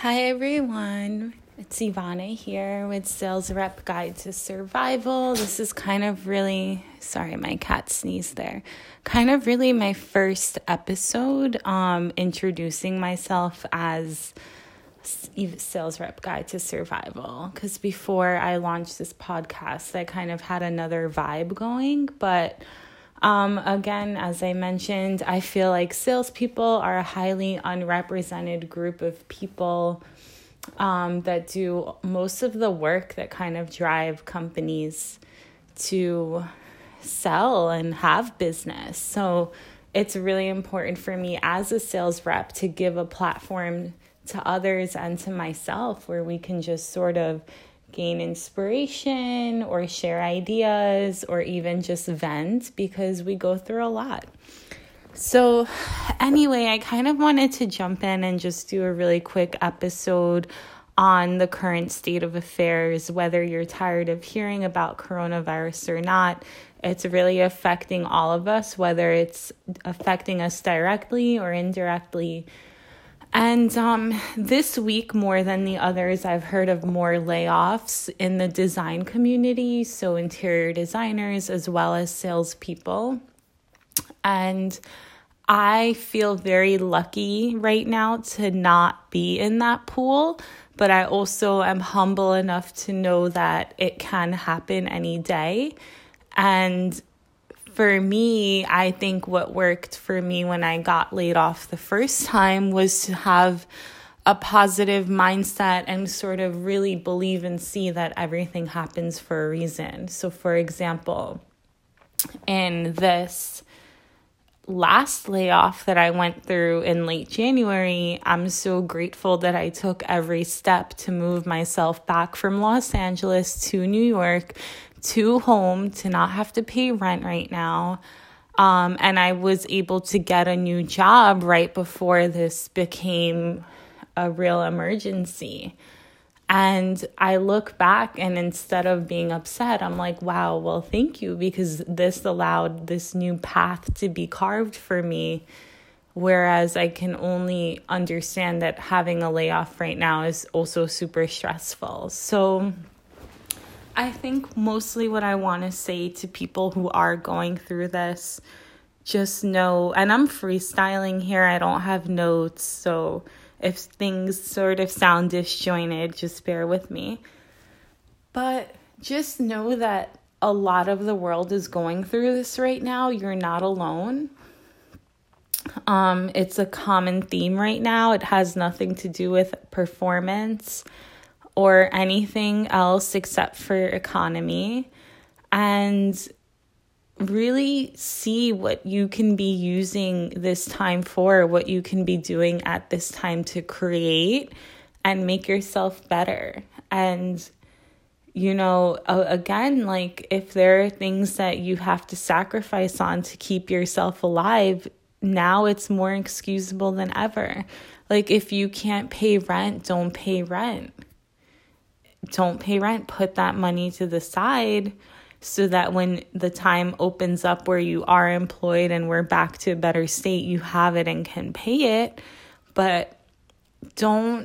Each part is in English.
Hi everyone, it's Ivana here with Sales Rep Guide to Survival. This is sorry, my cat sneezed there. Really my first episode introducing myself as Sales Rep Guide to Survival. Because before I launched this podcast, I kind of had another vibe going, but again, as I mentioned, I feel like salespeople are a highly unrepresented group of people that do most of the work that kind of drive companies to sell and have business. So it's really important for me as a sales rep to give a platform to others and to myself where we can just sort of gain inspiration or share ideas or even just vent because we go through a lot. So anyway, I kind of wanted to jump in and just do a really quick episode on the current state of affairs, whether you're tired of hearing about coronavirus or not. It's really affecting all of us, whether it's affecting us directly or indirectly. And this week, more than the others, I've heard of more layoffs in the design community, so interior designers as well as salespeople. And I feel very lucky right now to not be in that pool, but I also am humble enough to know that it can happen any day. And for me, I think what worked for me when I got laid off the first time was to have a positive mindset and sort of really believe and see that everything happens for a reason. So for example, in this last layoff that I went through in late January, I'm so grateful that I took every step to move myself back from Los Angeles to New York to home to not have to pay rent right now. And I was able to get a new job right before this became a real emergency. And I look back and instead of being upset, I'm like, wow, well, thank you, because this allowed this new path to be carved for me. Whereas I can only understand that having a layoff right now is also super stressful. So I think mostly what I want to say to people who are going through this, just know, and I'm freestyling here, I don't have notes, so if things sort of sound disjointed, just bear with me. But just know that a lot of the world is going through this right now. You're not alone. It's a common theme right now. It has nothing to do with performance or anything else except for economy, and really see what you can be using this time for, what you can be doing at this time to create and make yourself better. And, again, like if there are things that you have to sacrifice on to keep yourself alive, now it's more excusable than ever. Like if you can't pay rent, don't pay rent. Don't pay rent, put that money to the side so that when the time opens up where you are employed and we're back to a better state, you have it and can pay it. But don't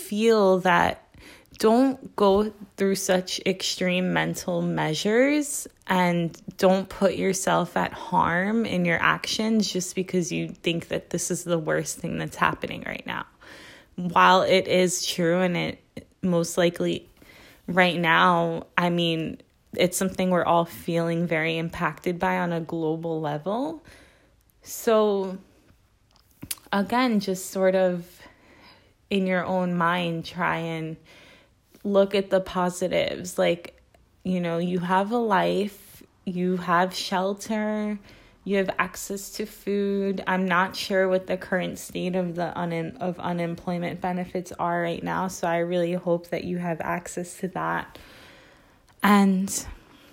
go through such extreme mental measures and don't put yourself at harm in your actions just because you think that this is the worst thing that's happening right now. While it is true and it most likely right now, I mean, it's something we're all feeling very impacted by on a global level. So again, just sort of in your own mind, try and look at the positives. Like, you have a life, you have shelter, you have access to food. I'm not sure what the current state of the unemployment benefits are right now, so I really hope that you have access to that. And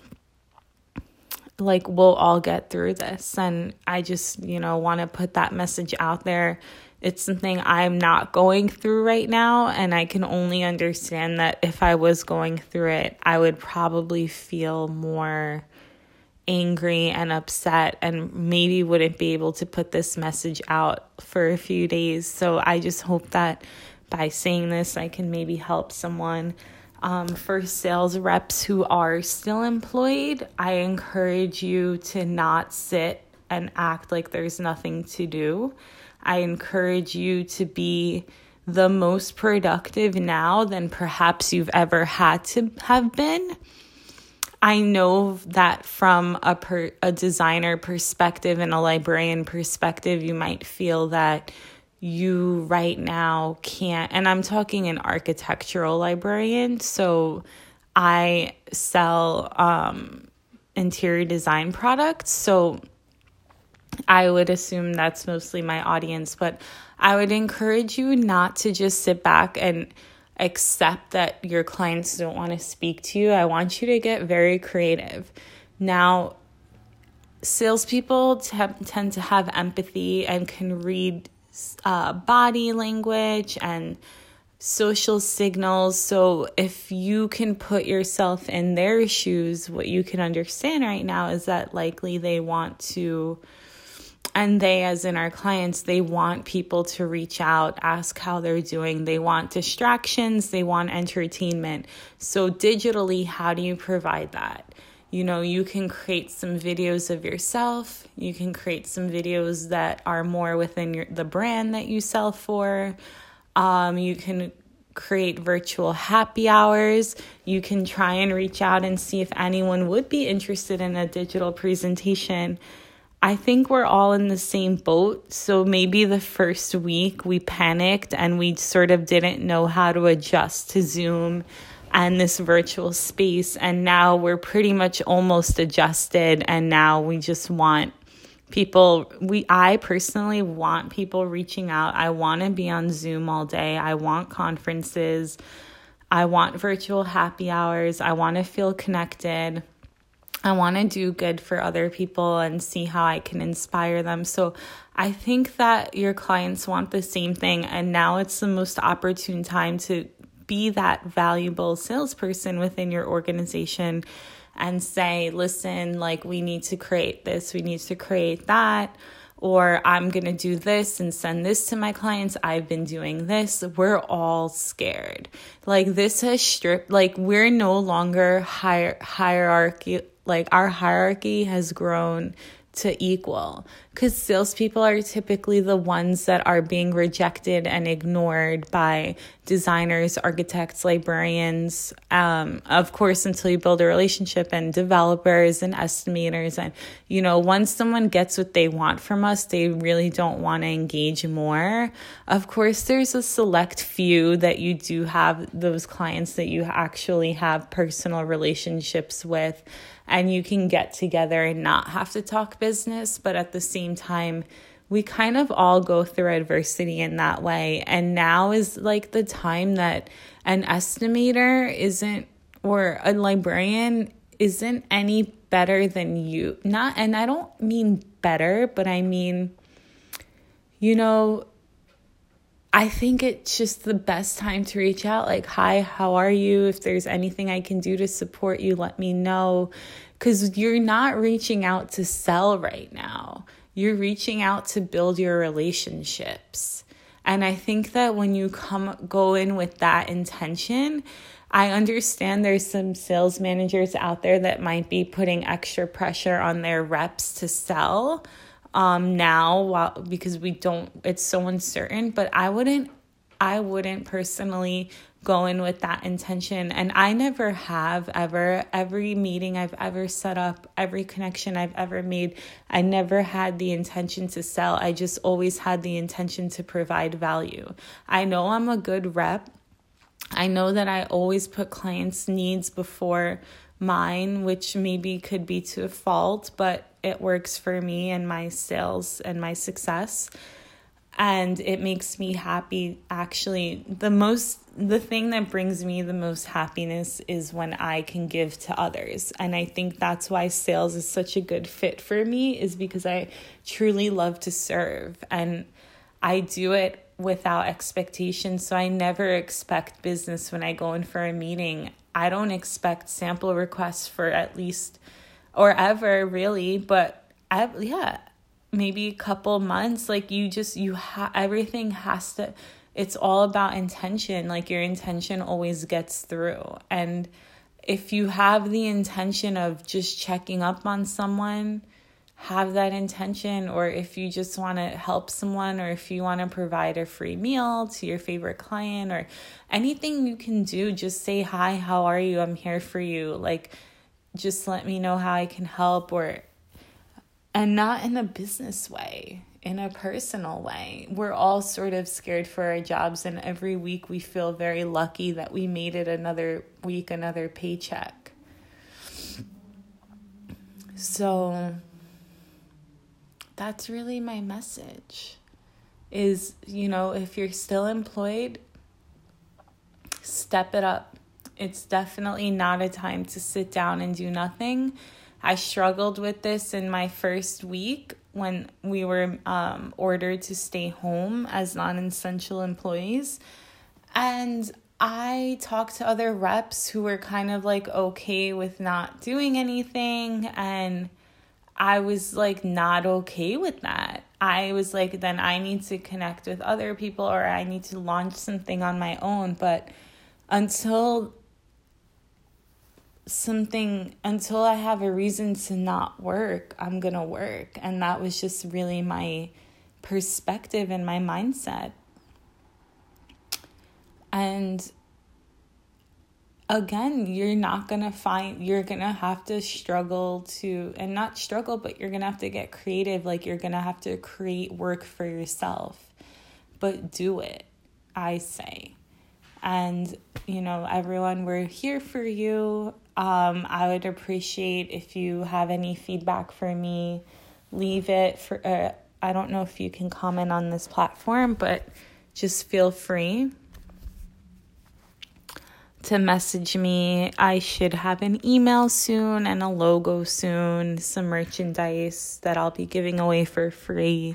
we'll all get through this. And I just, want to put that message out there. It's something I'm not going through right now, and I can only understand that if I was going through it, I would probably feel more angry and upset and maybe wouldn't be able to put this message out for a few days. So I just hope that by saying this, I can maybe help someone. For sales reps who are still employed, I encourage you to not sit and act like there's nothing to do. I encourage you to be the most productive now than perhaps you've ever had to have been. I know that from a designer perspective and a librarian perspective, you might feel that you right now can't, and I'm talking an architectural librarian, so I sell interior design products, so I would assume that's mostly my audience, but I would encourage you not to just sit back and accept that your clients don't want to speak to you. I want you to get very creative. Now, salespeople tend to have empathy and can read body language and social signals. So if you can put yourself in their shoes, what you can understand right now is that likely they want to, and they, as in our clients, they want people to reach out, ask how they're doing. They want distractions. They want entertainment. So digitally, how do you provide that? You can create some videos of yourself. You can create some videos that are more within the brand that you sell for. You can create virtual happy hours. You can try and reach out and see if anyone would be interested in a digital presentation. I think we're all in the same boat. So maybe the first week we panicked and we sort of didn't know how to adjust to Zoom and this virtual space. And now we're pretty much almost adjusted. And now we just want people, I personally want people reaching out. I want to be on Zoom all day. I want conferences. I want virtual happy hours. I want to feel connected. I want to do good for other people and see how I can inspire them. So I think that your clients want the same thing. And now it's the most opportune time to be that valuable salesperson within your organization and say, listen, like, we need to create this, we need to create that, or I'm going to do this and send this to my clients. I've been doing this. We're all scared. Like, this has stripped, like, we're no longer hierarchy. Like, our hierarchy has grown to equal, because salespeople are typically the ones that are being rejected and ignored by designers, architects, librarians, of course, until you build a relationship, and developers and estimators. And, once someone gets what they want from us, they really don't want to engage more. Of course, there's a select few that you do have, those clients that you actually have personal relationships with, and you can get together and not have to talk business. But at the same time, we kind of all go through adversity in that way. And now is like the time that an estimator isn't, or a librarian isn't any better than you. And I don't mean better, but I mean, I think it's just the best time to reach out. Like, hi, how are you? If there's anything I can do to support you, let me know. Because you're not reaching out to sell right now. You're reaching out to build your relationships. And I think that when you go in with that intention, I understand there's some sales managers out there that might be putting extra pressure on their reps to sell now, because it's so uncertain. But I wouldn't personally go in with that intention. And I never have ever. Every meeting I've ever set up, every connection I've ever made, I never had the intention to sell. I just always had the intention to provide value. I know I'm a good rep. I know that I always put clients' needs before mine, which maybe could be to a fault, but it works for me and my sales and my success. And it makes me happy. Actually, the thing that brings me the most happiness is when I can give to others. And I think that's why sales is such a good fit for me, is because I truly love to serve. And I do it without expectation. So I never expect business when I go in for a meeting. I don't expect sample requests for at least, or ever really, but maybe a couple months. Like, everything has to, it's all about intention. Like, your intention always gets through. And if you have the intention of just checking up on someone, have that intention. Or if you just want to help someone, or if you want to provide a free meal to your favorite client, or anything you can do, just say, hi, how are you? I'm here for you. Like, just let me know how I can help. And not in a business way, in a personal way. We're all sort of scared for our jobs, and every week we feel very lucky that we made it another week, another paycheck. So that's really my message is, if you're still employed, step it up. It's definitely not a time to sit down and do nothing. I struggled with this in my first week when we were ordered to stay home as non-essential employees. And I talked to other reps who were kind of like okay with not doing anything. And I was like not okay with that. I was like, then I need to connect with other people, or I need to launch something on my own. But until I have a reason to not work, I'm gonna work. And that was just really my perspective and my mindset. And again, you're gonna have to struggle and not struggle, but you're gonna have to get creative. Like, you're gonna have to create work for yourself, but do it, I say. And, everyone, we're here for you. I would appreciate if you have any feedback for me, leave it for, I don't know if you can comment on this platform, but just feel free to message me. I should have an email soon and a logo soon, some merchandise that I'll be giving away for free.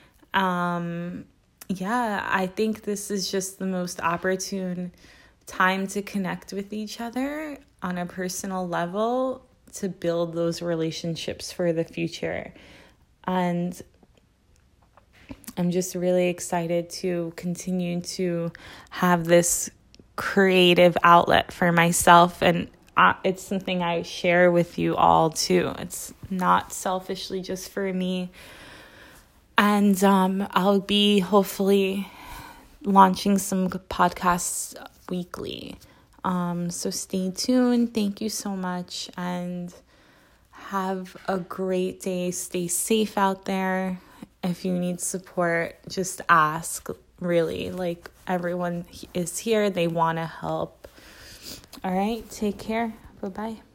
I think this is just the most opportune time to connect with each other on a personal level, to build those relationships for the future. And I'm just really excited to continue to have this creative outlet for myself. And it's something I share with you all too. It's not selfishly just for me. And I'll be hopefully launching some podcasts weekly. So stay tuned. Thank you so much. And have a great day. Stay safe out there. If you need support, just ask. Really, like, everyone is here. They want to help. All right. Take care. Bye-bye.